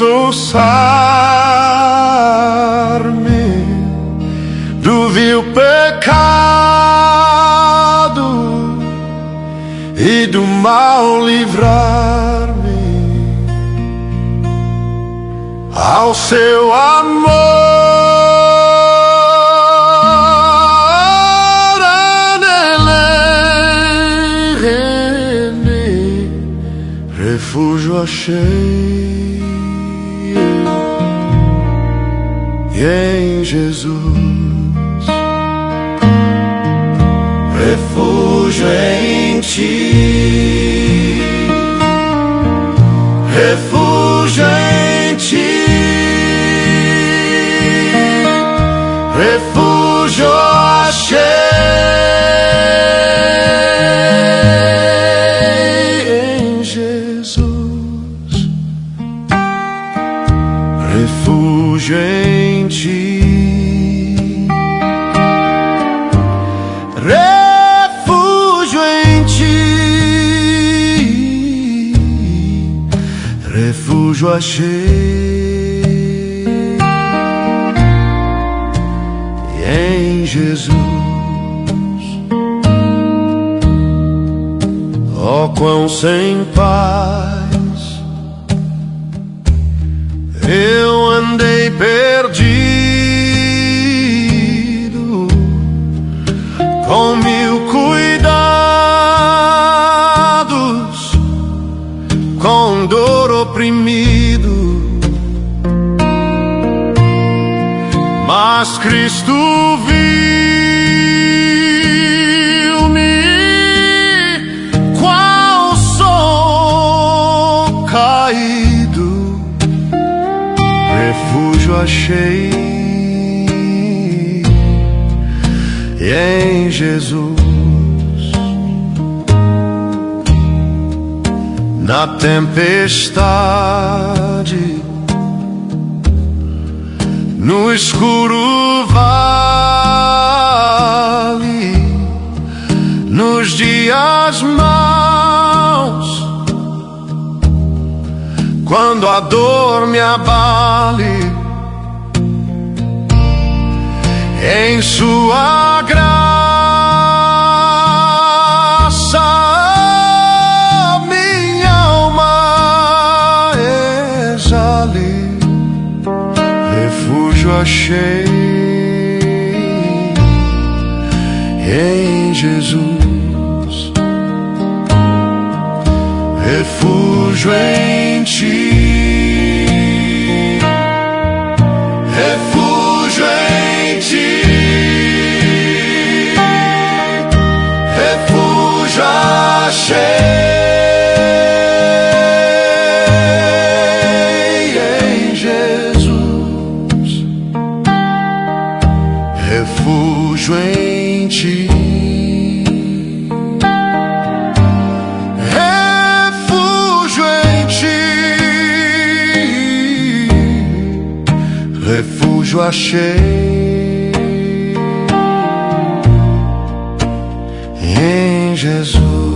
desossar-me do vil pecado e do mal livrar-me ao seu amor. Refúgio achei e em Jesus, refúgio em ti, refúgio em ti, refúgio achei. Refúgio em ti, refúgio em ti, refúgio achei em Jesus. Oh, quão sem paz eu andei perdido, com mil cuidados, com dor oprimido, mas Cristo viu-me qual sou caído. Refúgio achei em Jesus. Na tempestade, no escuro vale, nos dias maus, quando a dor me abale, em sua graça minha alma exale. Refúgio achei em Jesus, refúgio em ti, refúgio em ti, refúgio achei em Jesus, refúgio em ti. Refúgio achei em Jesus.